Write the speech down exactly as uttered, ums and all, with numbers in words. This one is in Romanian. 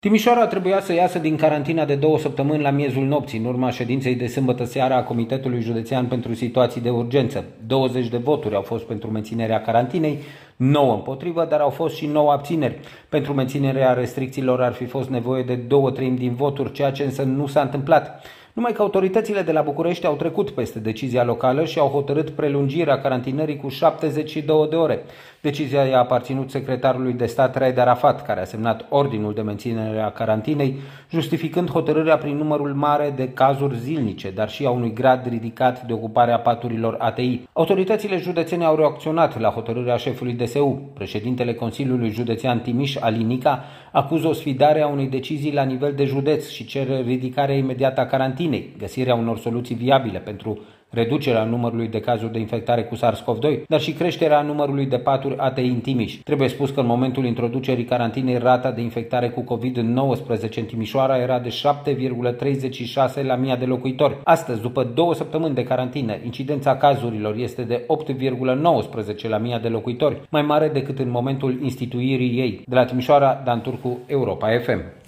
Timișoara trebuia să iasă din carantina de două săptămâni la miezul nopții, în urma ședinței de sâmbătă seara a Comitetului Județean pentru Situații de Urgență. douăzeci de voturi au fost pentru menținerea carantinei, nouă împotrivă, dar au fost și nouă abțineri. Pentru menținerea restricțiilor ar fi fost nevoie de două treimi din voturi, ceea ce însă nu s-a întâmplat. Numai că autoritățile de la București au trecut peste decizia locală și au hotărât prelungirea carantinării cu șaptezeci și două de ore. Decizia i-a aparținut secretarului de stat Raed Arafat, care a semnat ordinul de menținere a carantinei, justificând hotărârea prin numărul mare de cazuri zilnice, dar și a unui grad ridicat de ocupare a paturilor A T I. Autoritățile județene au reacționat la hotărârea șefului D S U. Președintele Consiliului Județean Timiș, Alinica, acuză o sfidare a unei decizii la nivel de județ și cere ridicarea imediată a carantinei, găsirea unor soluții viabile pentru reducerea numărului de cazuri de infectare cu SARS-CoV doi, dar și creșterea numărului de paturi A T I în Timiș. Trebuie spus că în momentul introducerii carantinei, rata de infectare cu COVID nouăsprezece în Timișoara era de șapte virgulă treizeci și șase la mie de locuitori. Astăzi, după două săptămâni de carantină, incidența cazurilor este de opt virgulă nouăsprezece la mie de locuitori, mai mare decât în momentul instituirii ei. De la Timișoara, Dan Turcu, Europa F M.